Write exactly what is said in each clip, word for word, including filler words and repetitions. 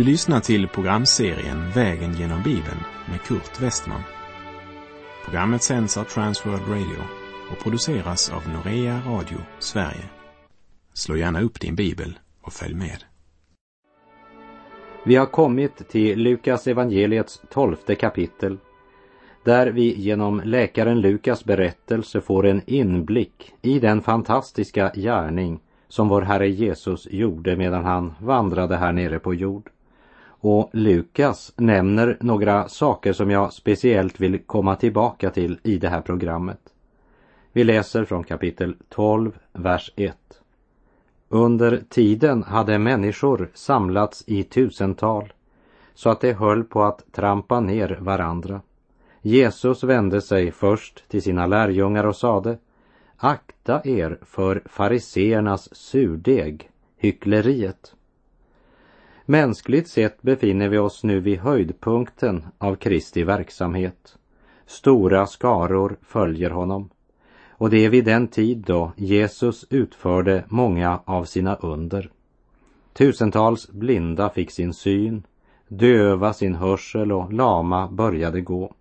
Du lyssnar till programserien Vägen genom Bibeln med Kurt Westman. Programmet sänds av Transworld Radio och produceras av Norea Radio Sverige. Slå gärna upp din bibel och följ med. Vi har kommit till Lukas evangeliets tolfte kapitel, där vi genom läkaren Lukas berättelse får en inblick i den fantastiska gärning som vår Herre Jesus gjorde medan han vandrade här nere på jord. Och Lukas nämner några saker som jag speciellt vill komma tillbaka till i det här programmet. Vi läser från kapitel tolv, vers ett. Under tiden hade människor samlats i tusental, så att de höll på att trampa ner varandra. Jesus vände sig först till sina lärjungar och sade: Akta er för fariseernas surdeg, hyckleriet. Mänskligt sett befinner vi oss nu vid höjdpunkten av Kristi verksamhet. Stora skaror följer honom. Och det är vid den tid då Jesus utförde många av sina under. Tusentals blinda fick sin syn, döva sin hörsel och lama började gå.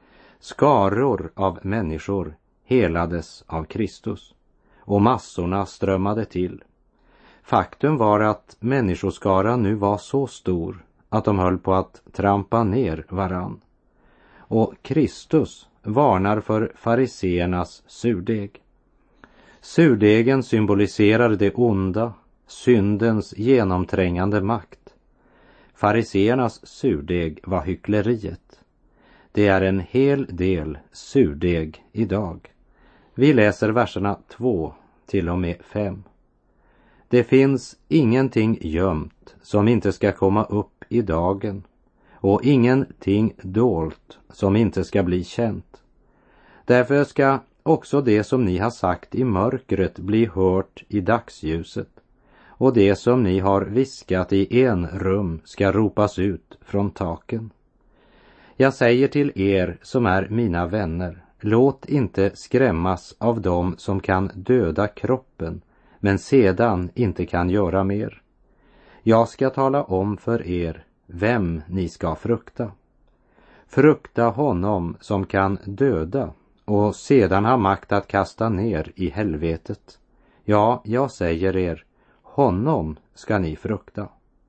Skaror av människor helades av Kristus och massorna strömmade till. Faktum var att människoskaran nu var så stor att de höll på att trampa ner varann. Och Kristus varnar för fariseernas surdeg. Surdegen symboliserar det onda, syndens genomträngande makt. Fariseernas surdeg var hyckleriet. Det är en hel del surdeg idag. Vi läser verserna två till och med fem. Det finns ingenting gömt som inte ska komma upp i dagen, och ingenting dolt som inte ska bli känt. Därför ska också det som ni har sagt i mörkret bli hört i dagsljuset, och det som ni har viskat i en rum ska ropas ut från taken. Jag säger till er som är mina vänner, låt inte skrämmas av dem som kan döda kroppen, men sedan inte kan göra mer. Jag ska tala om för er vem ni ska frukta. Frukta honom som kan döda och sedan ha makt att kasta ner i helvetet. Ja, jag säger er, honom ska ni frukta.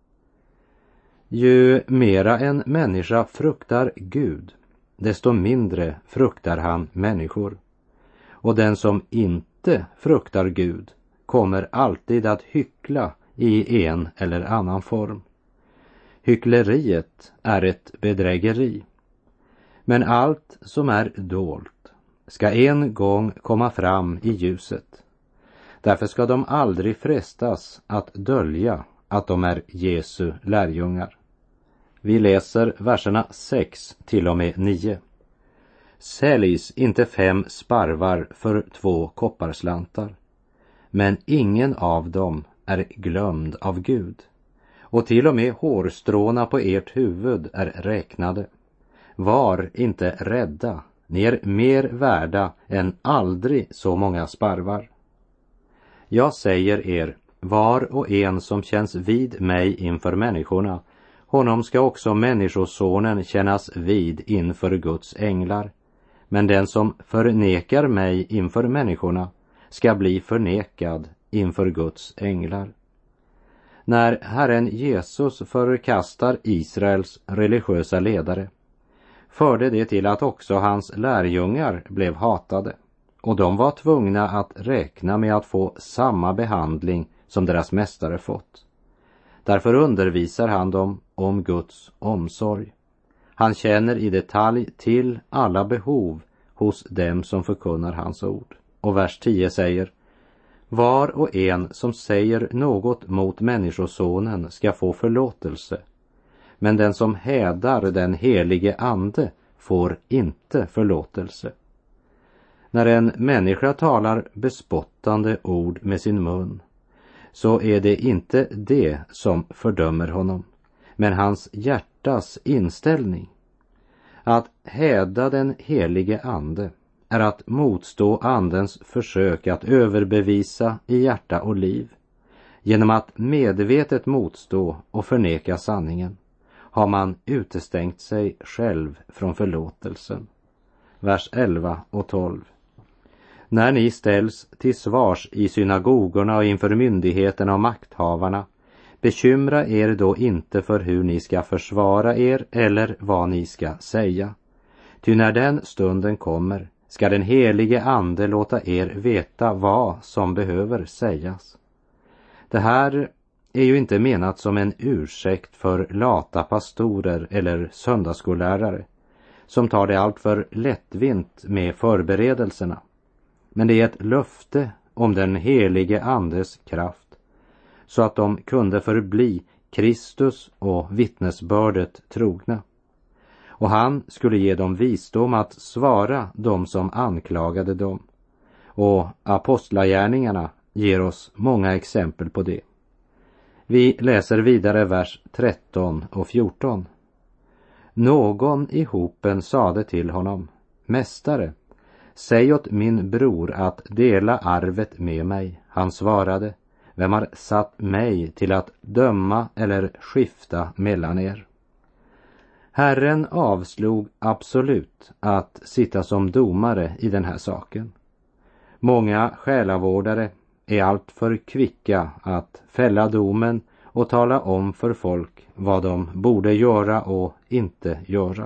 Ju mera en människa fruktar Gud, desto mindre fruktar han människor. Och den som inte fruktar Gud kommer alltid att hyckla i en eller annan form. Hyckleriet är ett bedrägeri. Men allt som är dolt ska en gång komma fram i ljuset. Därför ska de aldrig frestas att dölja att de är Jesu lärjungar. Vi läser verserna sex till och med nio. Säljs inte fem sparvar för två kopparslantar, men ingen av dem är glömd av Gud. Och till och med hårstråna på ert huvud är räknade. Var inte rädda, ni är mer värda än aldrig så många sparvar. Jag säger er, var och en som känns vid mig inför människorna, honom ska också människosonen kännas vid inför Guds änglar. Men den som förnekar mig inför människorna ska bli förnekad inför Guds änglar. När Herren Jesus förkastar Israels religiösa ledare, förde det till att också hans lärjungar blev hatade, och de var tvungna att räkna med att få samma behandling som deras mästare fått. Därför undervisar han dem om Guds omsorg. Han känner i detalj till alla behov hos dem som förkunnar hans ord. Och vers tio säger: var och en som säger något mot människosonen ska få förlåtelse, men den som hädar den helige ande får inte förlåtelse. När en människa talar bespottande ord med sin mun, så är det inte det som fördömer honom, men hans hjärtas inställning. Att häda den helige ande är att motstå andens försök att överbevisa i hjärta och liv, genom att medvetet motstå och förneka sanningen. har man utestängt sig själv från förlåtelsen. Vers elva och tolv. När ni ställs till svars i synagogorna och inför myndigheterna och makthavarna, bekymra er då inte för hur ni ska försvara er eller vad ni ska säga. Ty när den stunden kommer ska den helige ande låta er veta vad som behöver sägas. Det här är ju inte menat som en ursäkt för lata pastorer eller söndagsskollärare som tar det allt för lättvint med förberedelserna. Men det är ett löfte om den helige andes kraft så att de kunde förbli Kristus och vittnesbördet trogna. Och han skulle ge dem visdom att svara dem som anklagade dem. Och apostlagärningarna ger oss många exempel på det. Vi läser vidare vers tretton och fjorton. Någon i hopen sade till honom: Mästare, säg åt min bror att dela arvet med mig. Han svarade: Vem har satt mig till att döma eller skifta mellan er? Herren avslog absolut att sitta som domare i den här saken. Många själavårdare är alltför kvicka att fälla domen och tala om för folk vad de borde göra och inte göra.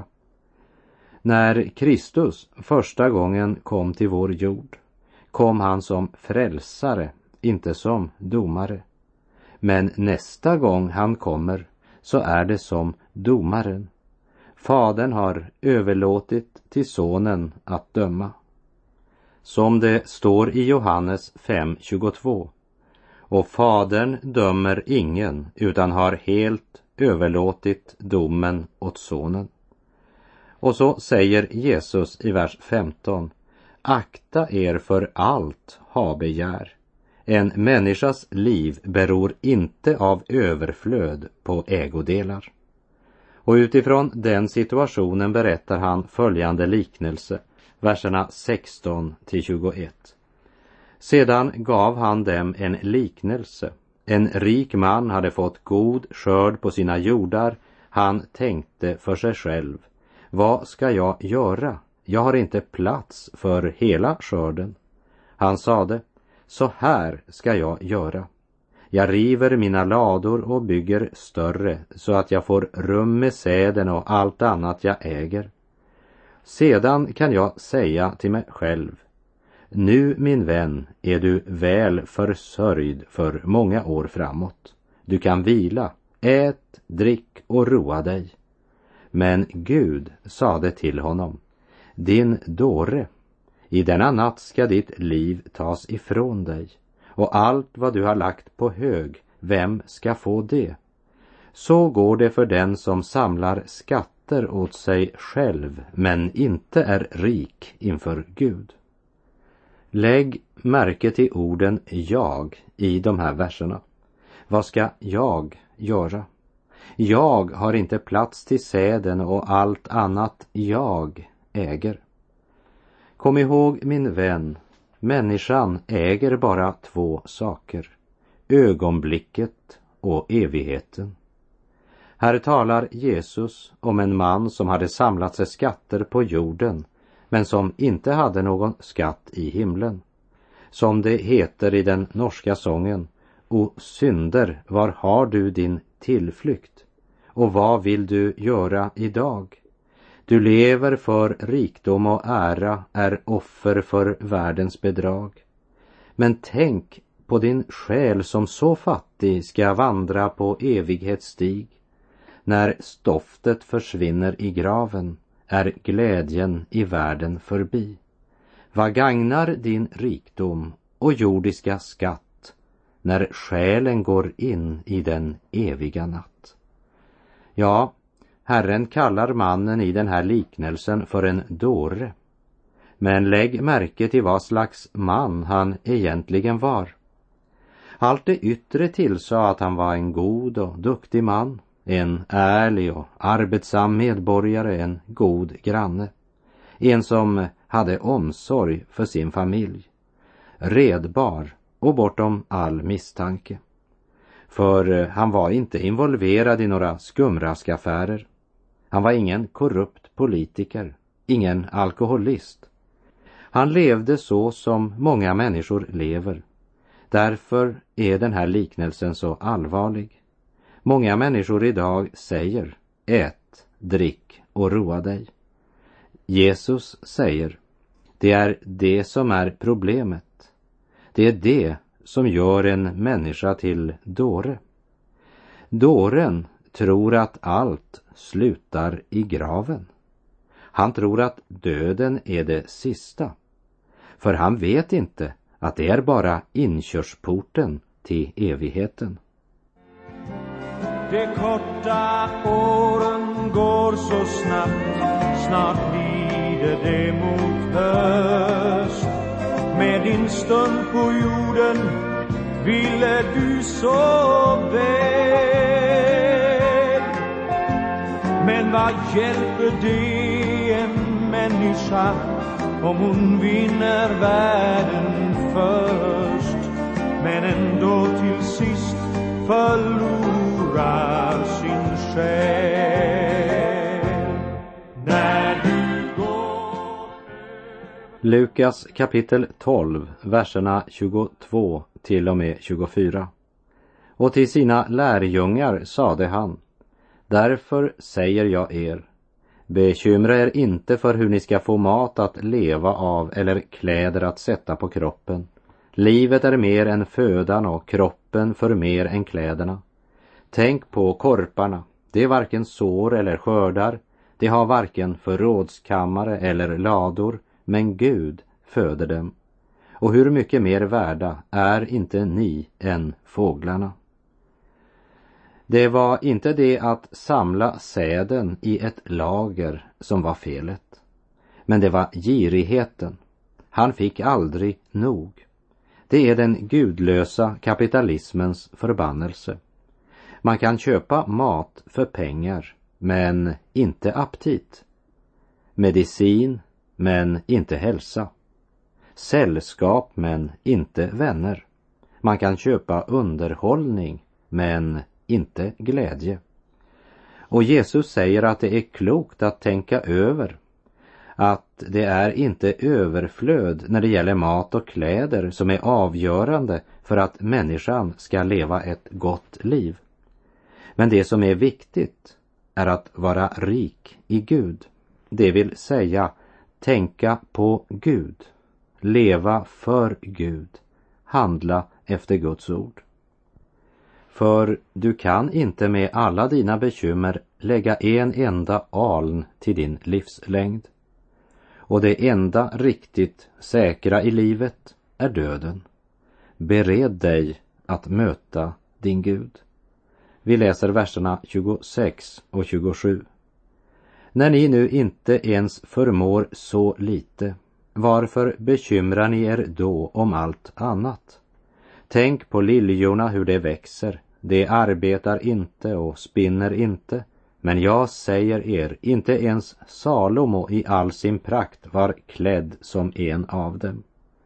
När Kristus första gången kom till vår jord kom han som frälsare, inte som domare. Men nästa gång han kommer så är det som domaren. Fadern har överlåtit till sonen att döma. Som det står i Johannes fem tjugotvå. Och fadern dömer ingen utan har helt överlåtit domen åt sonen. Och så säger Jesus i vers femton: Akta er för allt habegär. En människas liv beror inte av överflöd på ägodelar. Och utifrån den situationen berättar han följande liknelse, verserna sexton till tjugoett. Sedan gav han dem en liknelse. En rik man hade fått god skörd på sina jordar. Han tänkte för sig själv: vad ska jag göra? Jag har inte plats för hela skörden. Han sade: så här ska jag göra. Jag river mina lador och bygger större så att jag får rum med säden och allt annat jag äger. Sedan kan jag säga till mig själv: nu, min vän, är du väl försörjd för många år framåt. Du kan vila, ät, drick och roa dig. Men Gud sade till honom: din dåre, i denna natt ska ditt liv tas ifrån dig, och allt vad du har lagt på hög, vem ska få det? Så går det för den som samlar skatter åt sig själv, men inte är rik inför Gud. Lägg märke till orden jag i de här verserna. Vad ska jag göra? Jag har inte plats till säden och allt annat jag äger. Kom ihåg, min vän, människan äger bara två saker: ögonblicket och evigheten. Här talar Jesus om en man som hade samlat sig skatter på jorden, men som inte hade någon skatt i himlen. Som det heter i den norska sången: O synder, var har du din tillflykt? Och vad vill du göra idag? Du lever för rikdom och ära, är offer för världens bedrag. Men tänk på din själ som så fattig ska vandra på evighetsstig. När stoftet försvinner i graven är glädjen i världen förbi. Vad gagnar din rikdom och jordiska skatt när själen går in i den eviga natt? Ja, Herren kallar mannen i den här liknelsen för en dåre. Men lägg märke till vad slags man han egentligen var. Allt det yttre tillsa att han var en god och duktig man, en ärlig och arbetsam medborgare, en god granne, en som hade omsorg för sin familj, redbar och bortom all misstanke. För han var inte involverad i några skumraskaffärer. Han var ingen korrupt politiker, ingen alkoholist. Han levde så som många människor lever. Därför är den här liknelsen så allvarlig. Många människor idag säger: ät, drick och roa dig. Jesus säger: det är det som är problemet. Det är det som gör en människa till dåre. Dåren tror att allt slutar i graven. Han tror att döden är det sista. För han vet inte att det är bara inkörsporten till evigheten. De korta åren går så snabbt, snart lider det mot höst. Med din stund på jorden ville du så väl. Men vad hjälper det en människa om hon vinner världen först, men ändå till sist förlorar sin själ? När du går... Lukas kapitel tolv, verserna tjugotvå till och med tjugofyra. Och till sina lärjungar sade han: därför säger jag er, bekymra er inte för hur ni ska få mat att leva av eller kläder att sätta på kroppen. Livet är mer än födan och kroppen för mer än kläderna. Tänk på korparna, det är varken sår eller skördar, det har varken förrådskammare eller lador, men Gud föder dem. Och hur mycket mer värda är inte ni än fåglarna? Det var inte det att samla säden i ett lager som var felet, men det var girigheten. Han fick aldrig nog. Det är den gudlösa kapitalismens förbannelse. Man kan köpa mat för pengar, men inte aptit. Medicin, men inte hälsa. Sällskap, men inte vänner. Man kan köpa underhållning, men inte glädje. Och Jesus säger att det är klokt att tänka över att det är inte överflöd när det gäller mat och kläder som är avgörande för att människan ska leva ett gott liv. Men det som är viktigt är att vara rik i Gud. Det vill säga tänka på Gud, leva för Gud, handla efter Guds ord. För du kan inte med alla dina bekymmer lägga en enda aln till din livslängd. Och det enda riktigt säkra i livet är döden. Bered dig att möta din Gud. Vi läser verserna tjugosex och tjugosju. När ni nu inte ens förmår så lite, varför bekymrar ni er då om allt annat? Tänk på liljorna, hur det växer. De arbetar inte och spinner inte. Men jag säger er, inte ens Salomo i all sin prakt var klädd som en av dem.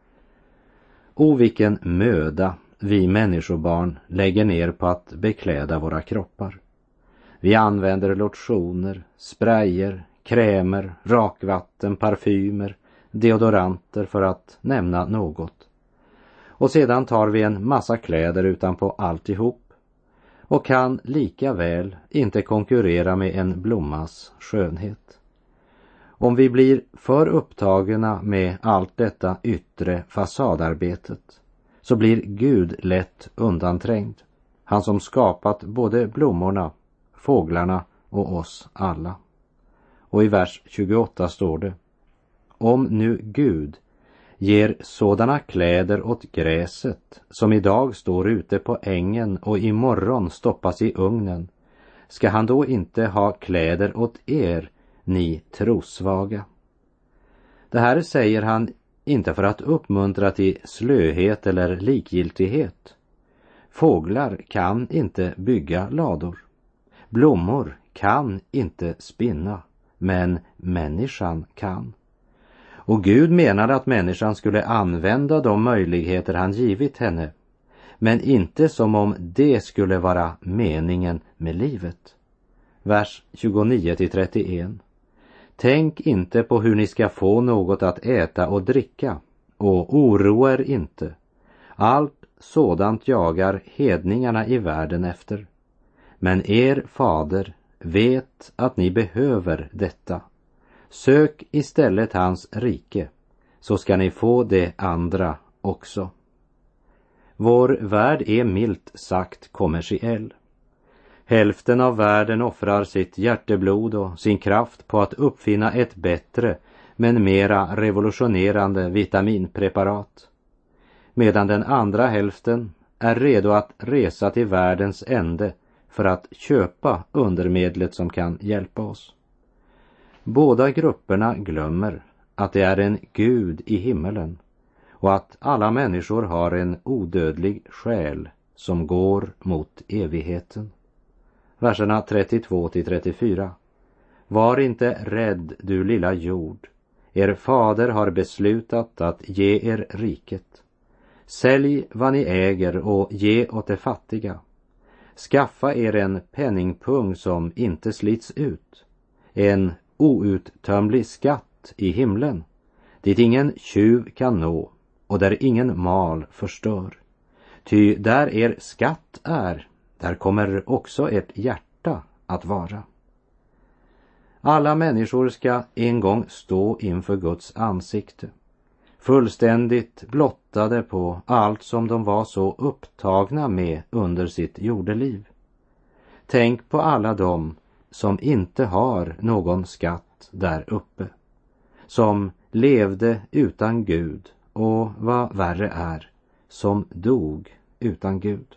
O, vilken möda vi människobarn lägger ner på att bekläda våra kroppar. Vi använder lotioner, sprayer, krämer, rakvatten, parfymer, deodoranter för att nämna något. Och sedan tar vi en massa kläder utanpå alltihop och kan lika väl inte konkurrera med en blommas skönhet. Om vi blir för upptagna med allt detta yttre fasadarbetet så blir Gud lätt undanträngd. Han som skapat både blommorna, fåglarna och oss alla. Och i vers tjugoåtta står det: om nu Gud ger sådana kläder åt gräset som idag står ute på ängen och imorgon stoppas i ugnen, ska han då inte ha kläder åt er, ni trosvaga? Det här säger han inte för att uppmuntra till slöhet eller likgiltighet. Fåglar kan inte bygga lador. Blommor kan inte spinna, men människan kan. Och Gud menade att människan skulle använda de möjligheter han givit henne. men inte som om det skulle vara meningen med livet. Vers tjugonio till trettioen. Tänk inte på hur ni ska få något att äta och dricka, och oroa er inte. Allt sådant jagar hedningarna i världen efter. Men er fader vet att ni behöver detta. Sök istället hans rike, så ska ni få det andra också. Vår värld är milt sagt kommersiell. Hälften av världen offrar sitt hjärteblod och sin kraft på att uppfinna ett bättre men mera revolutionerande vitaminpreparat, medan den andra hälften är redo att resa till världens ände för att köpa undermedlet som kan hjälpa oss. Båda grupperna glömmer att det är en Gud i himmelen och att alla människor har en odödlig själ som går mot evigheten. Verserna trettiotvå till trettiofyra. Var inte rädd, du lilla jord. Er fader har beslutat att ge er riket. Sälj vad ni äger och ge åt de fattiga. Skaffa er en penningpung som inte slits ut. En outtömlig skatt i himlen, dit ingen tjuv kan nå och där ingen mal förstör. Ty där er skatt är, där kommer också ert hjärta att vara. Alla människor ska en gång stå inför Guds ansikte, fullständigt blottade på allt som de var så upptagna med under sitt jordeliv. Tänk på alla dem som inte har någon skatt där uppe, som levde utan Gud och vad värre är, som dog utan Gud.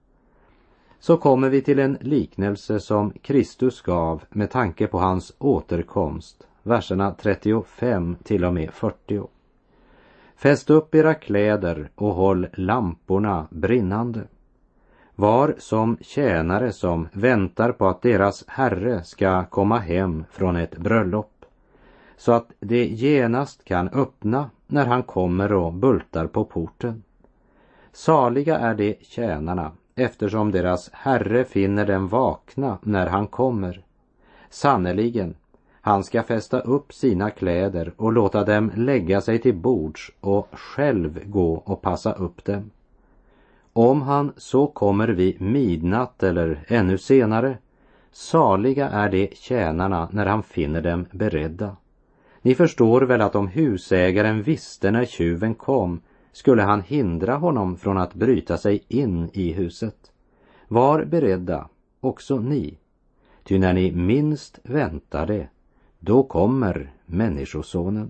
Så kommer vi till en liknelse som Kristus gav med tanke på hans återkomst, verserna trettiofem till och med fyrtio. Fäst upp era kläder och håll lamporna brinnande. Var som tjänare som väntar på att deras herre ska komma hem från ett bröllop, så att det genast kan öppna när han kommer och bultar på porten. Saliga är de tjänarna, eftersom deras herre finner dem vakna när han kommer. Sannerligen, han ska fästa upp sina kläder och låta dem lägga sig till bords och själv gå och passa upp dem. Om han så kommer vid midnatt eller ännu senare, saliga är de tjänarna när han finner dem beredda. Ni förstår väl att om husägaren visste när tjuven kom, skulle han hindra honom från att bryta sig in i huset. Var beredda, också ni, ty när ni minst väntar det, då kommer människosonen.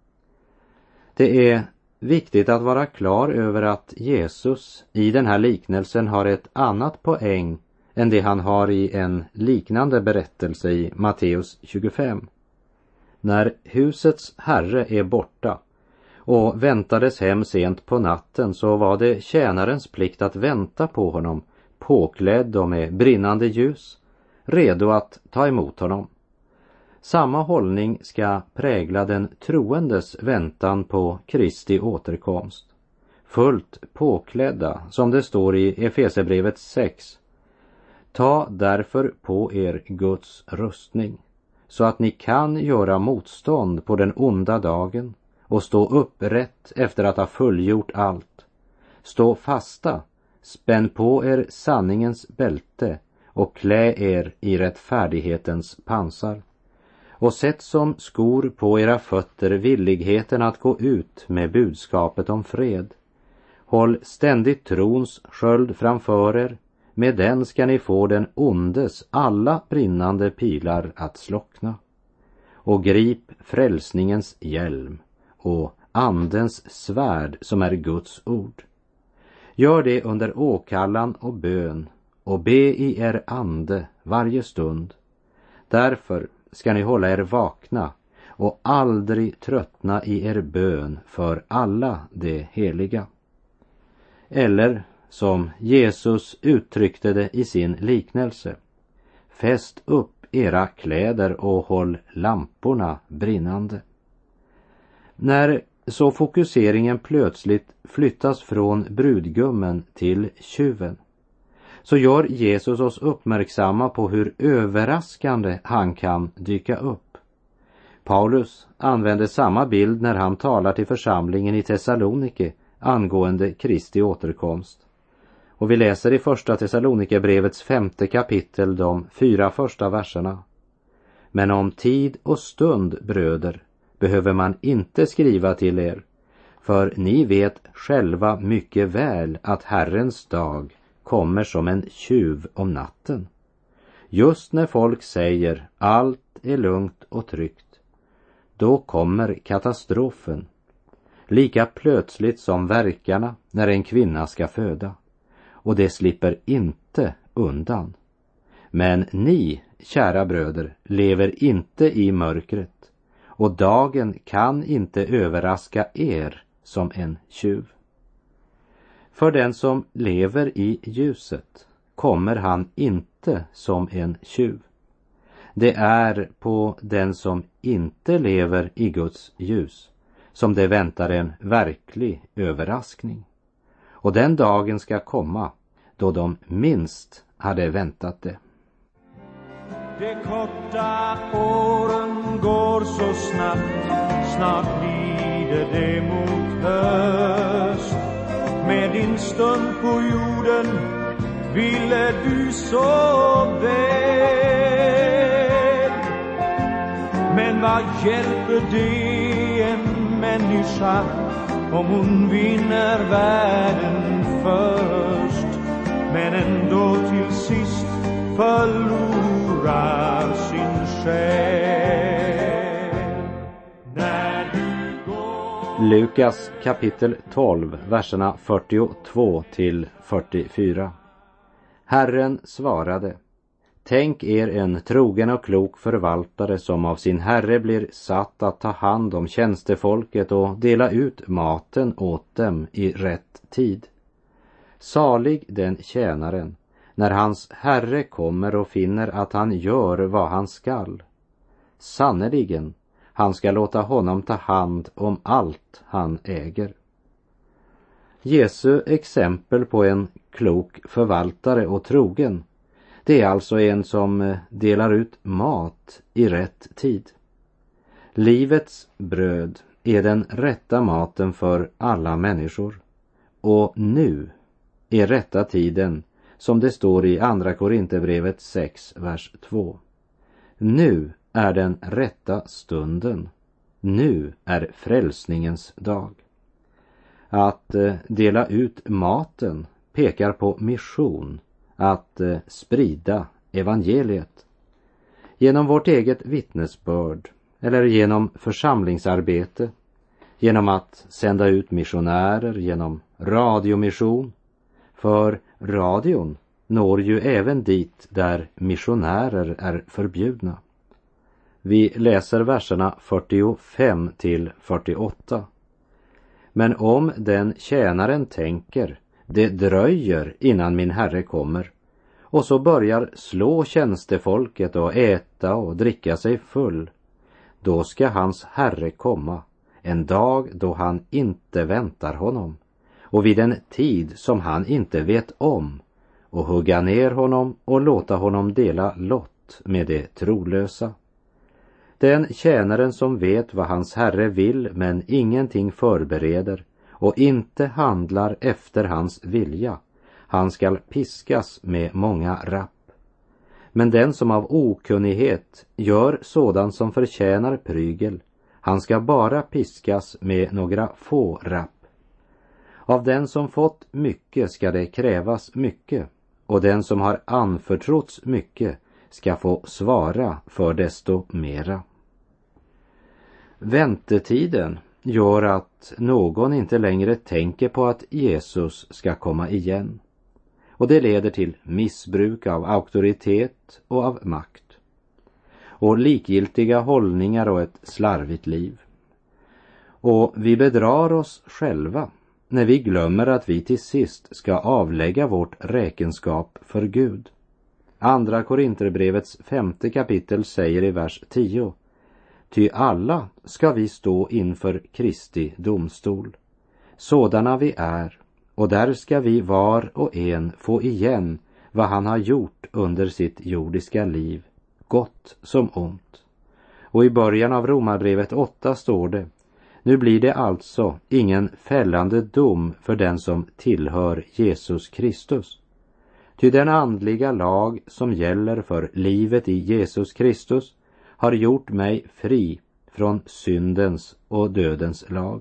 Det är viktigt att vara klar över att Jesus i den här liknelsen har ett annat poäng än det han har i en liknande berättelse i Matteus tjugofem. När husets herre är borta och väntades hem sent på natten, så var det tjänarens plikt att vänta på honom, påklädd och med brinnande ljus, redo att ta emot honom. Samma hållning ska prägla den troendes väntan på Kristi återkomst. Fullt påklädda, som det står i Efesierbrevet sex. Ta därför på er Guds rustning, så att ni kan göra motstånd på den onda dagen och stå upprätt efter att ha fullgjort allt. Stå fasta, spänn på er sanningens bälte och klä er i rättfärdighetens pansar. Och sätt som skor på era fötter villigheten att gå ut med budskapet om fred. Håll ständigt trons sköld framför er, med den ska ni få den ondes alla brinnande pilar att slockna. Och grip frälsningens hjälm och andens svärd som är Guds ord. Gör det under åkallan och bön och be i er ande varje stund. Därför ska ni hålla er vakna och aldrig tröttna i er bön för alla de heliga. Eller som Jesus uttryckte det i sin liknelse: fäst upp era kläder och håll lamporna brinnande. När så fokuseringen plötsligt flyttas från brudgummen till tjuven, så gör Jesus oss uppmärksamma på hur överraskande han kan dyka upp. Paulus använder samma bild när han talar till församlingen i Thessalonike angående Kristi återkomst. Och vi läser i första Thessalonikerbrevets femte kapitel de fyra första verserna. Men om tid och stund, bröder, behöver man inte skriva till er, för ni vet själva mycket väl att Herrens dag kommer som en tjuv om natten. Just när folk säger allt är lugnt och tryggt, då kommer katastrofen, lika plötsligt som verkarna när en kvinna ska föda, och det slipper inte undan. Men ni, kära bröder, lever inte i mörkret, och dagen kan inte överraska er som en tjuv. För den som lever i ljuset kommer han inte som en tjuv. Det är på den som inte lever i Guds ljus som det väntar en verklig överraskning. Och den dagen ska komma då de minst hade väntat det. De korta åren går så snabbt, snart lider det mot höst. Med din stund på jorden ville du så väl. Men vad hjälper det en människa om hon vinner världen först, men ändå till sist förlorar sin själ? När du går... Lukas kapitel tolv, verserna fyrtiotvå till fyrtiofyra. Herren svarade: Tänk er en trogen och klok förvaltare som av sin herre blir satt att ta hand om tjänstefolket och dela ut maten åt dem i rätt tid. Salig den tjänaren, när hans herre kommer och finner att han gör vad han skall. Sannerligen, han ska låta honom ta hand om allt han äger. Jesu exempel på en klok förvaltare och trogen, det är alltså en som delar ut mat i rätt tid. Livets bröd är den rätta maten för alla människor. Och nu är rätta tiden, som det står i andra Korinthierbrevet sex, vers två. Nu är den rätta stunden. Nu är frälsningens dag. Att dela ut maten pekar på mission, att sprida evangeliet. Genom vårt eget vittnesbörd eller genom församlingsarbete, genom att sända ut missionärer, genom radiomission. För radion når ju även dit där missionärer är förbjudna. Vi läser verserna fyrtiofem till fyrtioåtta. Men om den tjänaren tänker, det dröjer innan min herre kommer, och så börjar slå tjänstefolket och äta och dricka sig full, då ska hans herre komma, en dag då han inte väntar honom, och vid en tid som han inte vet om, och hugga ner honom och låta honom dela lott med det trolösa. Den tjänaren som vet vad hans herre vill men ingenting förbereder och inte handlar efter hans vilja, han skall piskas med många rapp. Men den som av okunnighet gör sådant som förtjänar prygel, han ska bara piskas med några få rapp. Av den som fått mycket ska det krävas mycket, och den som har anförtrotts mycket ska få svara för desto mera. Väntetiden gör att någon inte längre tänker på att Jesus ska komma igen. Och det leder till missbruk av auktoritet och av makt. Och likgiltiga hållningar och ett slarvigt liv. Och vi bedrar oss själva när vi glömmer att vi till sist ska avlägga vårt räkenskap för Gud. Andra Korinthierbrevets femte kapitel säger i vers tio: Ty alla ska vi stå inför Kristi domstol. Sådana vi är, och där ska vi var och en få igen vad han har gjort under sitt jordiska liv, gott som ont. Och i början av Romarbrevet åtta står det: nu blir det alltså ingen fällande dom för den som tillhör Jesus Kristus. Ty den andliga lag som gäller för livet i Jesus Kristus har gjort mig fri från syndens och dödens lag.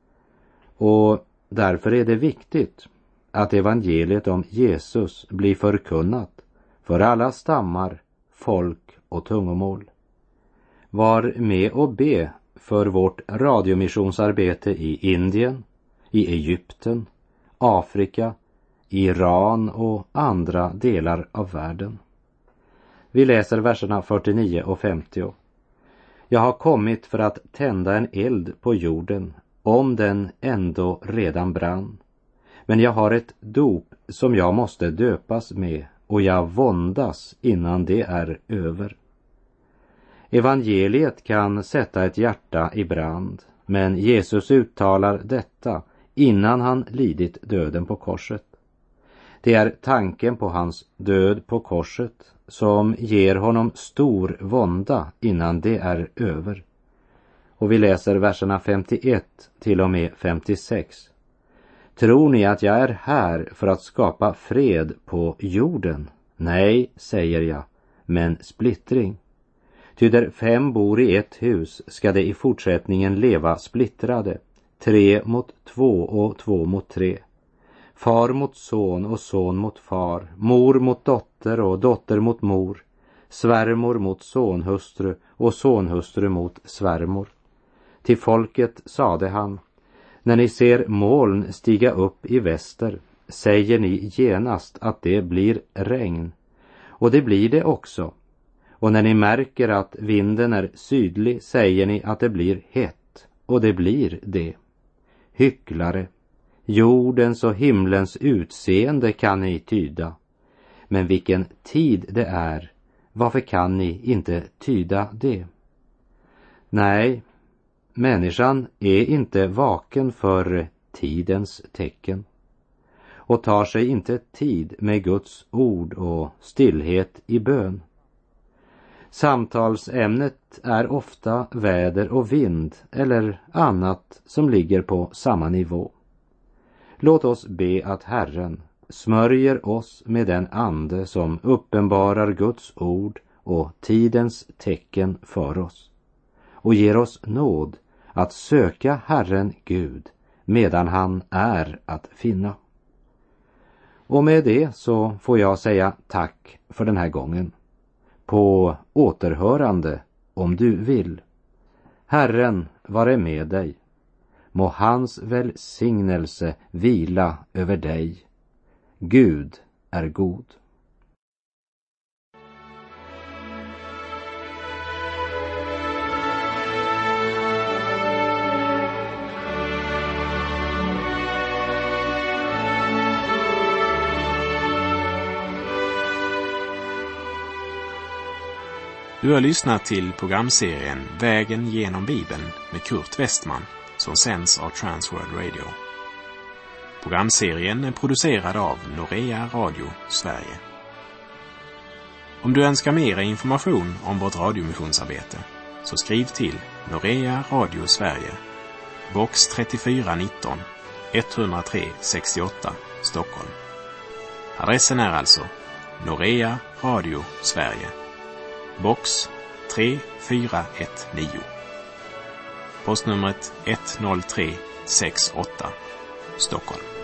Och därför är det viktigt att evangeliet om Jesus blir förkunnat för alla stammar, folk och tungomål. Var med och be för vårt radiomissionsarbete i Indien, i Egypten, Afrika, Iran och andra delar av världen. Vi läser verserna fyrtionio och femtio. Jag har kommit för att tända en eld på jorden, om den ändå redan brann. Men jag har ett dop som jag måste döpas med, och jag våndas innan det är över. Evangeliet kan sätta ett hjärta i brand, men Jesus uttalar detta innan han lidit döden på korset. Det är tanken på hans död på korset som ger honom stor vånda innan det är över. Och vi läser verserna femtioett till och med femtiosex. Tror ni att jag är här för att skapa fred på jorden? Nej, säger jag, men splittring. Ty där fem bor i ett hus ska det i fortsättningen leva splittrade, tre mot två och två mot tre. Far mot son och son mot far, mor mot dotter och dotter mot mor, svärmor mot sonhustru och sonhustru mot svärmor. Till folket sade han: när ni ser moln stiga upp i väster, säger ni genast att det blir regn. Och det blir det också. Och när ni märker att vinden är sydlig, säger ni att det blir hett. Och det blir det. Hycklare, jordens och himlens utseende kan ni tyda. Men vilken tid det är, varför kan ni inte tyda det? Nej, människan är inte vaken för tidens tecken och tar sig inte tid med Guds ord och stillhet i bön. Samtalsämnet är ofta väder och vind eller annat som ligger på samma nivå. Låt oss be att Herren smörjer oss med den ande som uppenbarar Guds ord och tidens tecken för oss och ger oss nåd att söka Herren Gud medan han är att finna. Och med det så får jag säga tack för den här gången. På återhörande om du vill. Herren vare med dig. Må hans välsignelse vila över dig. Gud är god. Du har lyssnat till programserien Vägen genom Bibeln med Kurt Westman som sänds av Transworld Radio. Programserien är producerad av Norea Radio Sverige. Om du önskar mer information om vårt radiomissionsarbete så skriv till Norea Radio Sverige, box trettiofyra nitton, etthundratre sextioåtta, Stockholm. Adressen är alltså Norea Radio Sverige, box tre fyra ett nio. Postnumret ett noll tre sex åtta, Stockholm.